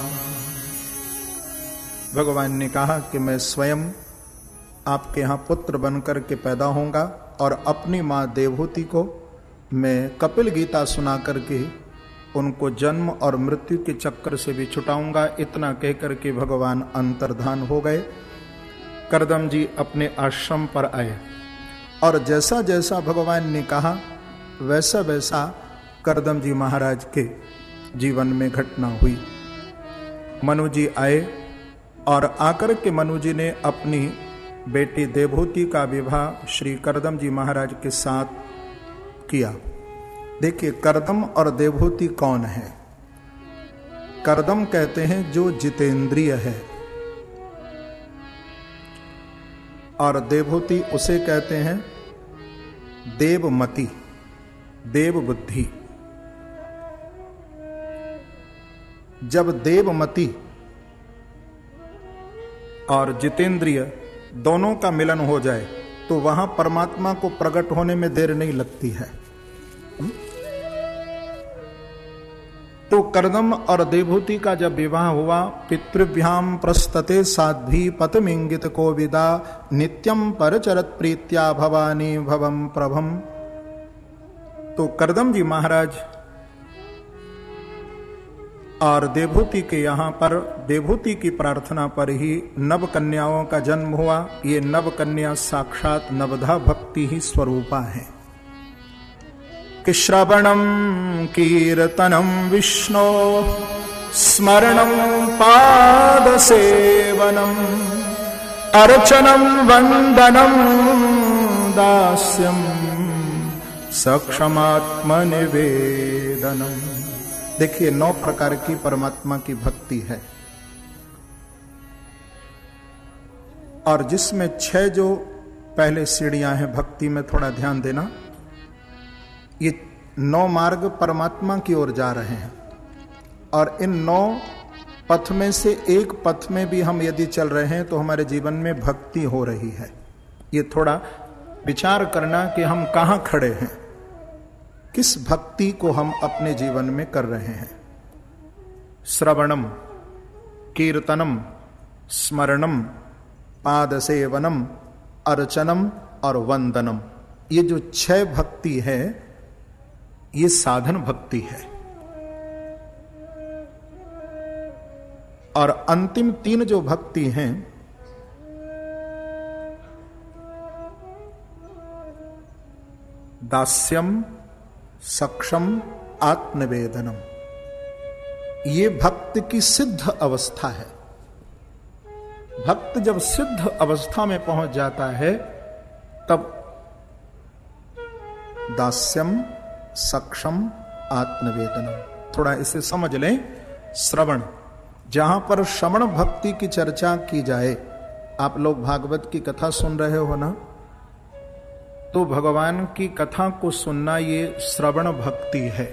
भगवान ने कहा कि मैं स्वयं आपके यहां पुत्र बनकर के पैदा होऊंगा और अपनी मां देवहूति को मैं कपिल गीता सुना करके उनको जन्म और मृत्यु के चक्कर से भी छुटाऊंगा। इतना कहकर के भगवान अंतर्धान हो गए। करदम जी अपने आश्रम पर आए और जैसा जैसा भगवान ने कहा वैसा वैसा करदम जी महाराज के जीवन में घटना हुई। मनु जी आए और आकर के मनु जी ने अपनी बेटी देवहूति का विवाह श्री करदम जी महाराज के साथ किया। देखिए, करदम और देवहूति कौन है? करदम कहते हैं जो जितेंद्रिय है और देवहूति उसे कहते हैं देवमति, देव बुद्धि। जब देवमति और जितेंद्रिय दोनों का मिलन हो जाए तो वहां परमात्मा को प्रकट होने में देर नहीं लगती है। तो करदम और देवहूति का जब विवाह हुआ, पितृभ्याम प्रस्तते साध्वी पतमिंगित कोविदा नित्यम परचरत प्रीत्या भवानी भवम प्रभम। तो करदम जी महाराज और देवहूति के यहां पर देवहूति की प्रार्थना पर ही नव कन्याओं का जन्म हुआ। ये नव कन्या साक्षात नवधा भक्ति ही स्वरूपा है कि श्रवणम कीर्तनम विष्णो स्मरणम पाद सेवनम अर्चनम वंदनम दास्यम सक्षमात्म निवेदनम। देखिए, नौ प्रकार की परमात्मा की भक्ति है और जिसमें छह जो पहले सीढ़ियां हैं भक्ति में, थोड़ा ध्यान देना। ये नौ मार्ग परमात्मा की ओर जा रहे हैं और इन नौ पथ में से एक पथ में भी हम यदि चल रहे हैं तो हमारे जीवन में भक्ति हो रही है। ये थोड़ा विचार करना कि हम कहां खड़े हैं, किस भक्ति को हम अपने जीवन में कर रहे हैं। श्रवणम, कीर्तनम, स्मरणम, पाद सेवनम, अर्चनम और वंदनम, ये जो छह भक्ति है ये साधन भक्ति है। और अंतिम तीन जो भक्ति हैं दास्यम, सक्षम, आत्मवेदनम, ये भक्त की सिद्ध अवस्था है। भक्त जब सिद्ध अवस्था में पहुंच जाता है तब दास्यम, सक्षम, आत्मवेदनम। थोड़ा इसे समझ लें। श्रवण, जहां पर श्रवण भक्ति की चर्चा की जाए, आप लोग भागवत की कथा सुन रहे हो ना, तो भगवान की कथा को सुनना ये श्रवण भक्ति है।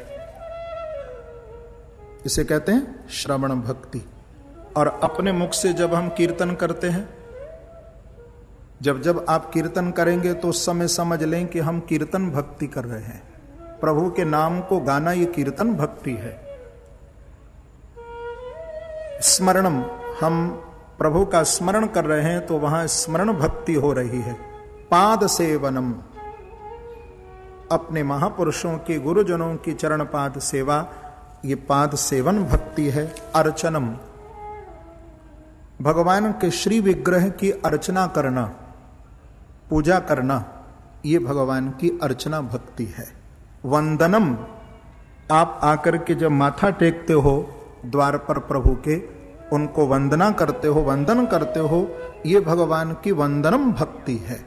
इसे कहते हैं श्रवण भक्ति। और अपने मुख से जब हम कीर्तन करते हैं, जब जब आप कीर्तन करेंगे तो उस समय समझ लें कि हम कीर्तन भक्ति कर रहे हैं। प्रभु के नाम को गाना ये कीर्तन भक्ति है। स्मरणम, हम प्रभु का स्मरण कर रहे हैं तो वहां स्मरण भक्ति हो रही है। पाद सेवनम, अपने महापुरुषों की, गुरुजनों की चरण पाद सेवा, ये पाद सेवन भक्ति है। अर्चनम, भगवान के श्री विग्रह की अर्चना करना, पूजा करना, ये भगवान की अर्चना भक्ति है। वंदनम, आप आकर के जब माथा टेकते हो द्वार पर प्रभु के, उनको वंदना करते हो, वंदन करते हो, ये भगवान की वंदनम भक्ति है।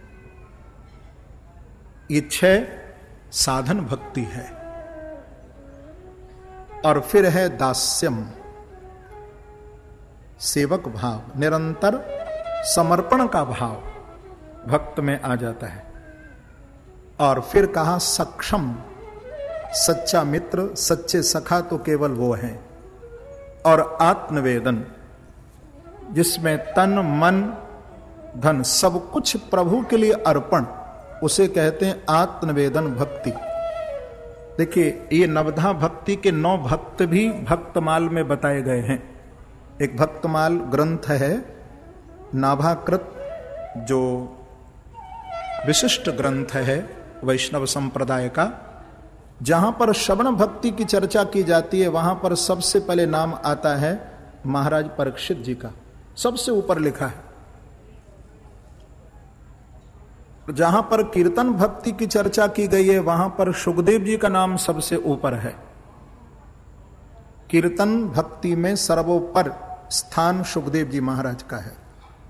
ये छह साधन भक्ति है। और फिर है दास्यम, सेवक भाव, निरंतर समर्पण का भाव। भक्त में आ जाता है। और फिर कहा सक्षम, सच्चा मित्र, सच्चे सखा तो केवल वो हैं। और आत्मवेदन, जिसमें तन मन धन सब कुछ प्रभु के लिए अर्पण, उसे कहते हैं आत्मवेदन भक्ति। देखिए, ये नवधा भक्ति के नौ भक्त भी भक्तमाल में बताए गए हैं। एक भक्तमाल ग्रंथ है नाभाकृत, जो विशिष्ट ग्रंथ है वैष्णव संप्रदाय का, जहां पर श्रवण भक्ति की चर्चा की जाती है, वहां पर सबसे पहले नाम आता है महाराज परीक्षित जी का, सबसे ऊपर लिखा है। जहां पर कीर्तन भक्ति की चर्चा की गई है, वहां पर सुखदेव जी का नाम सबसे ऊपर है। कीर्तन भक्ति में सर्वोपर स्थान सुखदेव जी महाराज का है।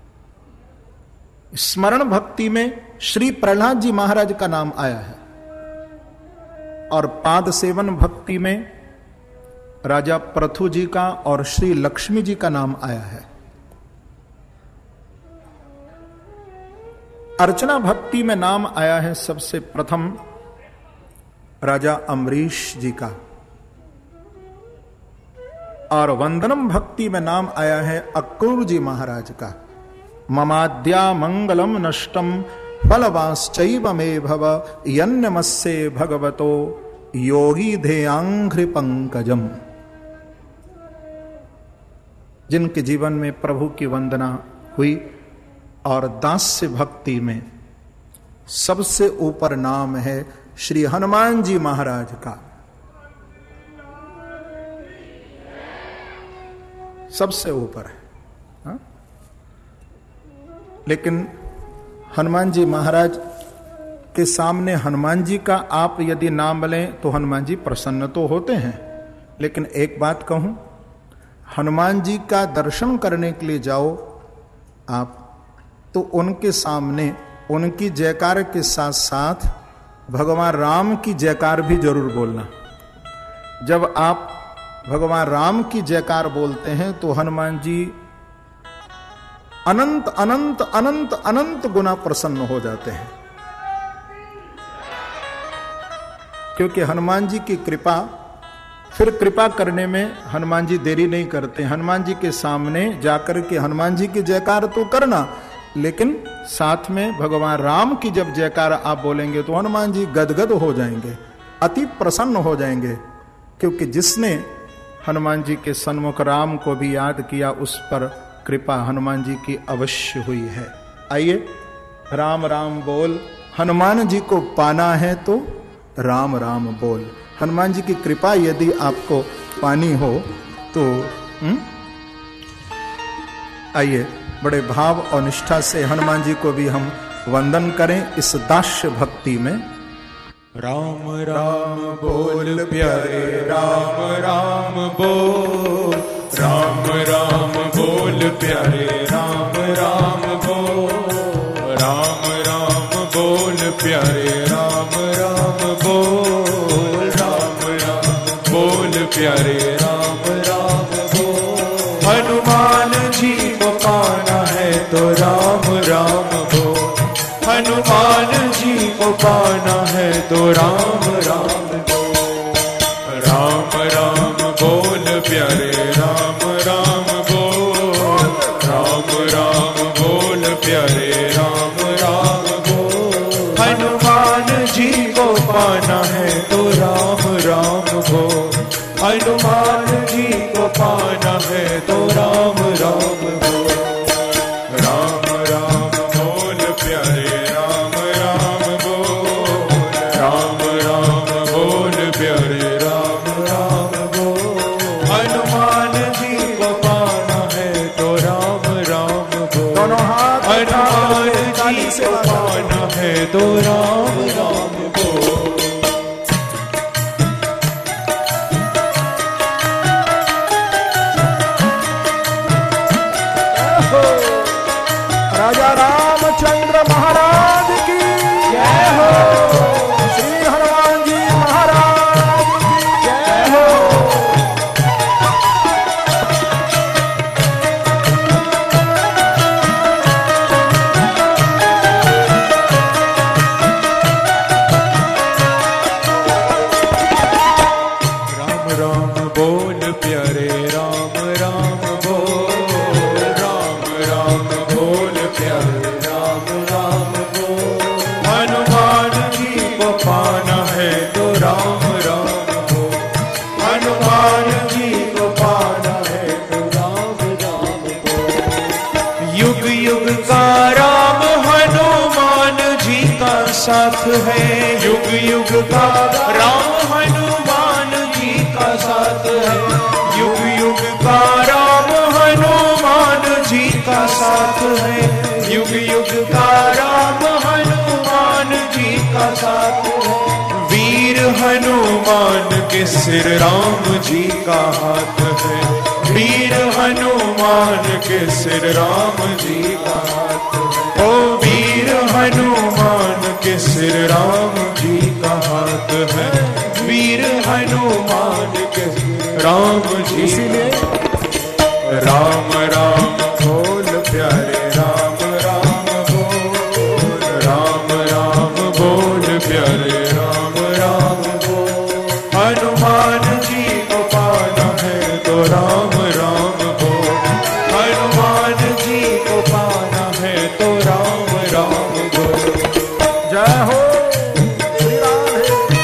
स्मरण भक्ति में श्री प्रहलाद जी महाराज का नाम आया है। और पाद सेवन भक्ति में राजा प्रथु जी का और श्री लक्ष्मी जी का नाम आया है। अर्चना भक्ति में नाम आया है सबसे प्रथम राजा अम्बरीश जी का। और वंदनम भक्ति में नाम आया है अक्रूर जी महाराज का। ममाद्या मंगलम नष्टम फलवाश्चैव मे भव यन्नमस्ये भगवतो योगी धेयांघ्रि पंकजम। जिनके जीवन में प्रभु की वंदना हुई और दास्य भक्ति में सबसे ऊपर नाम है श्री हनुमान जी महाराज का। सबसे ऊपर है हा? लेकिन हनुमान जी महाराज के सामने हनुमान जी का आप यदि नाम लें तो हनुमान जी प्रसन्न तो होते हैं, लेकिन एक बात कहूं, हनुमान जी का दर्शन करने के लिए जाओ आप, तो उनके सामने उनकी जयकार के साथ साथ भगवान राम की जयकार भी जरूर बोलना। जब आप भगवान राम की जयकार बोलते हैं तो हनुमान जी अनंत अनंत अनंत अनंत गुना प्रसन्न हो जाते हैं, क्योंकि हनुमान जी की कृपा, फिर कृपा करने में हनुमान जी देरी नहीं करते। हनुमान जी के सामने जाकर के हनुमान जी की जयकार तो करना, लेकिन साथ में भगवान राम की जब जयकार आप बोलेंगे तो हनुमान जी गदगद हो जाएंगे, अति प्रसन्न हो जाएंगे, क्योंकि जिसने हनुमान जी के सन्मुख राम को भी याद किया उस पर कृपा हनुमान जी की अवश्य हुई है। आइए राम राम बोल, हनुमान जी को पाना है तो राम राम बोल। हनुमान जी की कृपा यदि आपको पानी हो तो हुँ? आइए बड़े भाव और निष्ठा से हनुमान जी को भी हम वंदन करें इस दास्य भक्ति में। राम राम बोल प्यारे राम राम बोल, राम राम बोल प्यारे राम राम बोल, राम राम बोल प्यारे राम राम बोल, राम राम बोल प्यारे राम राम बोल। हनुमान जी को पाना है तो राम राम बोल, हनुमान जी को पाना है तो राम राम बोल, राम राम बोल प्यारे राम राम बोल, राम राम बोल प्यारे राम राम बोल। हनुमान जी को पाना है तो राम राम बोल, हनुमान जी को पाना है तो राम राम बोल, राम राम बोल प्यारे राम राम बोल, राम राम बोल प्यारे राम राम बोल। हनुमान जी को पाना है तो राम राम बोल, दोनों हाथ हनुमान जी को पाना है तो राम राम बोल। बोल प्यारे राम राम बोल, राम राम बोल प्यारे राम राम बोल। हनुमान जी को पाना है तो राम राम बोल, हनुमान जी को पाना है तो राम राम बोल। युग युग का राम हनुमान जी का साथ है, युग युग का राम हनुमान जी का साथ है, युग युग का राम हनुमान जी का साथ है, युग युग का राम हनुमान जी का साथ है। वीर हनुमान के सिर राम जी का हाथ है, वीर हनुमान के सिर राम जी का हाथ है। ओ वीर हनुमान के सिर राम जी का हाथ है, वीर हनुमान के राम जी। इसीलिए राम राम बोल प्यारे राम राम बोल, राम राम बोल प्यारे राम राम बोल। हनुमान जी को पाना है तो राम राम बोल, हनुमान जी को पाना है तो राम राम बोल। जय हो श्री राधे।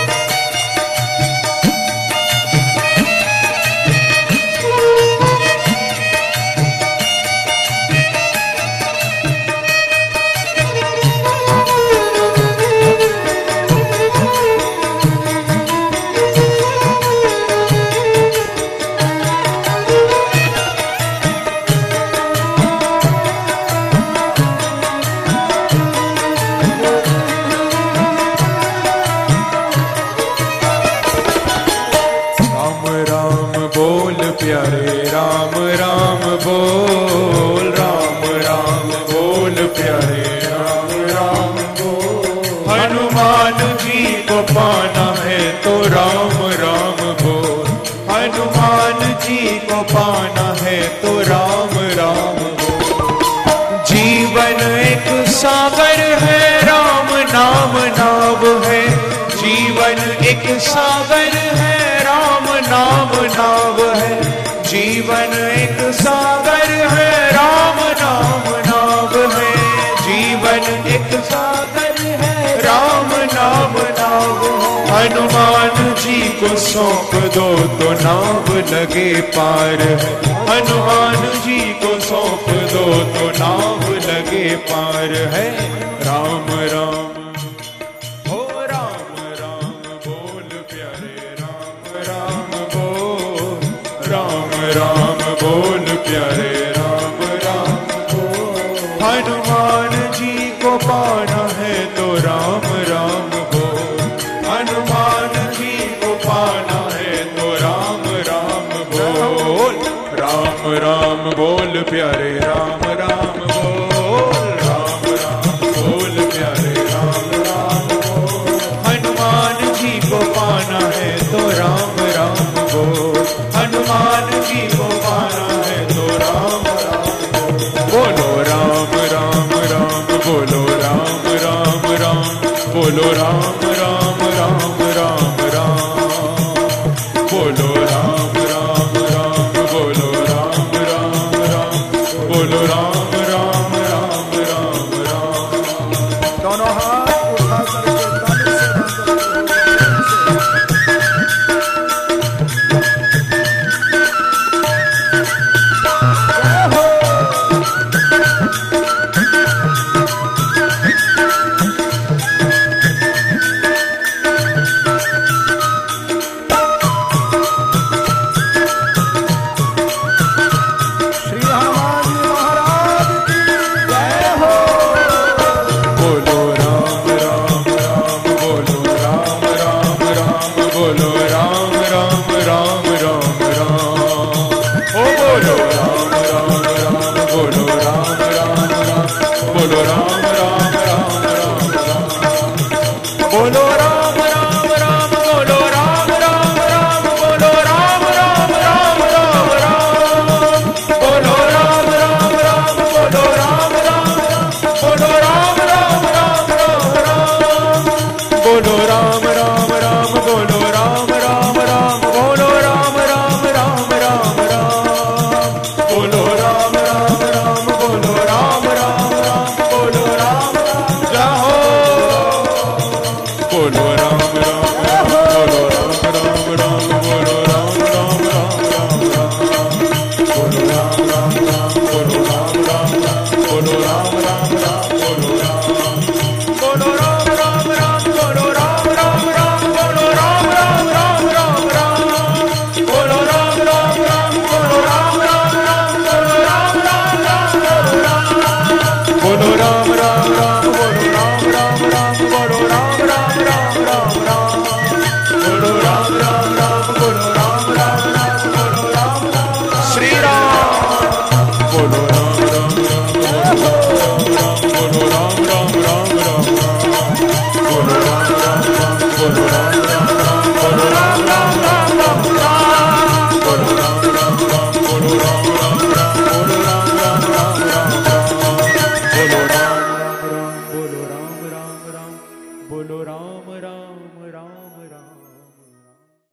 प्यारे राम राम बोल, राम राम बोल प्यारे राम राम बोल। हनुमान जी को पाना है तो राम राम बोल, हनुमान जी को पाना है तो राम राम बोल। जीवन एक सागर है राम नाम नाव है, जीवन एक सागर है राम नाम नाव है, जीवन एक सागर है राम नाम नाव है, जीवन एक सागर है राम नाम नाव है। हनुमान जी को सौंप दो तो नाव लगे पार है, हनुमान जी को सौंप दो तो नाव लगे पार है। राम राम राम बोल प्यारे राम राम बोल। हनुमान जी को पाना है तो राम राम बोल, हनुमान जी को पाना है तो राम राम बोल। राम राम बोल प्यारे राम राम बोल, राम राम बोल प्यारे राम राम बोल। हनुमान जी को पाना है तो राम राम बोल, हनुमान जी को पाना है तो राम राम बोलो। राम राम राम बोलो, राम राम राम बोलो, राम राम राम राम राम बोलो, राम राम राम बोलो, राम राम राम बोलो, राम राम राम राम राम। दोनों हाथ उठा करके ताली से बोलो राम राम राम राम।